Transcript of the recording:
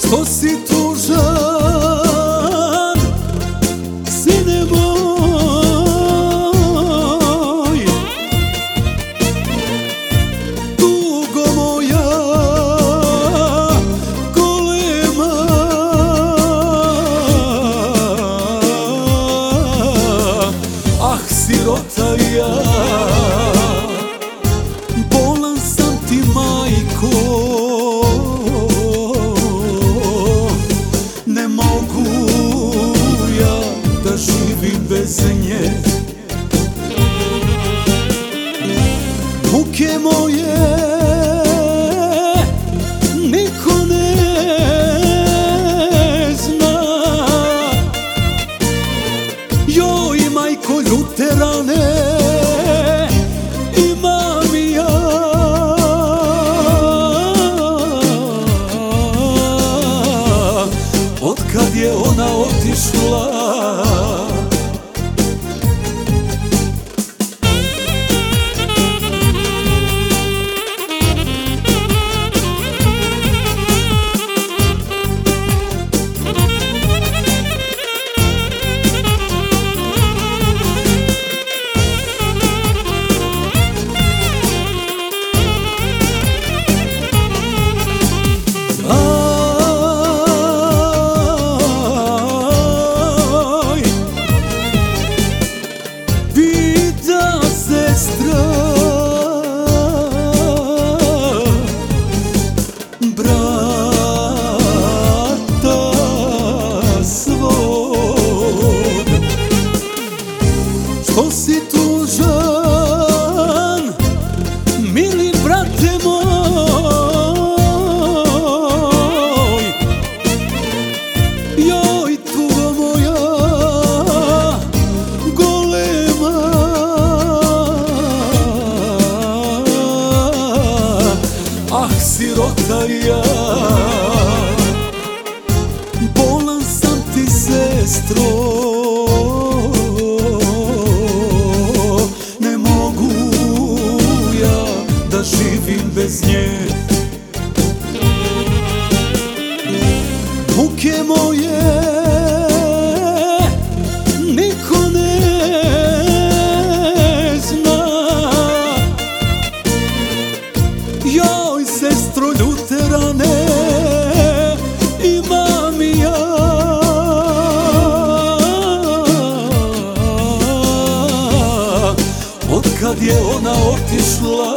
Što si tužan, sine moj, tugo moja golema, ah sirota ja, bolan sam ti majko. Ne mogu ja da živim bez nje. Muke moje niko ne zna. Joj majko ljuterane, imam i ja. Kad je ona otišla, što si tužan, mili brate moj, joj tugo moja golema, ah sirota ja, bolan sam ti sestro. Da živim bez nje. Muke moje niko ne zna. Joj sestro ljuterane, imam i ja. Od kad je ona otišla,